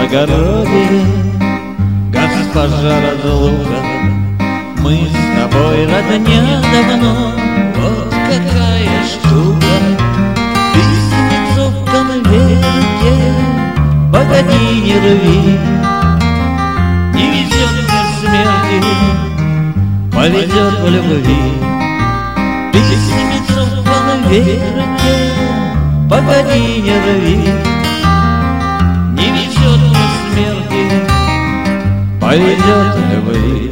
благородие, госпожа разлука. Мы с тобой родня давно, вот какая штука. Письмецо в конверте, погоди, не рви. Не везет мне смерти, повезет в любви. Письмецо в конверте, погоди, не рви. Не везет мне смерти, повезет в любви.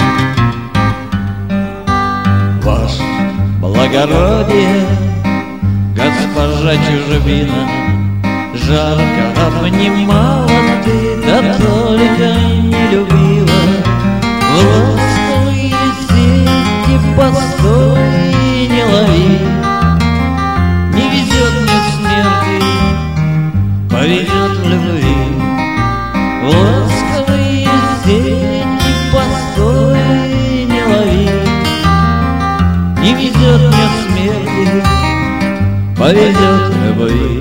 Ваше благородие, госпожа чужбина, жарко обнимала ты, да только не любила. В ласковые сети постой не лови. Не везет мне смерти, повезет в любви. В ласковые сети постой не лови. Не везет мне смерти, повезет в любви.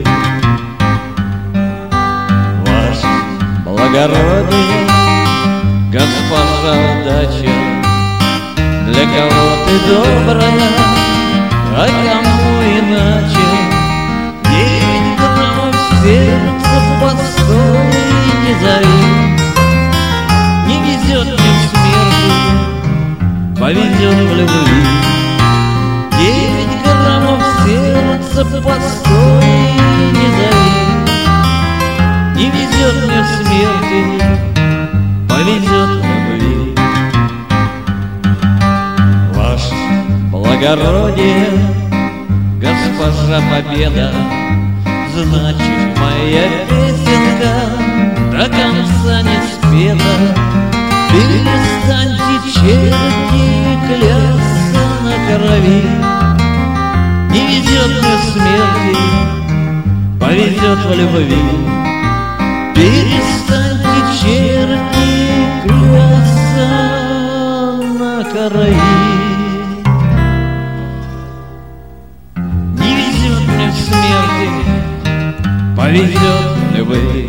Ваше благородие, госпожа удача, для кого ты добрая, а кому иначе. 9 граммов сердца постой не зови. Не везет мне смерти, повезет в любви. 9 граммов сердца постой не зови. Не везет мне смерти, повезет в любви. Ваше благородие, госпожа победа, значит, моя песенка до конца не спета. Перестаньте, черти, клясться на крови. Не везет мне смерти, повезет в любви. Перестаньте, черти, клясться на крови. Не везет мне смерти, повезет в любви.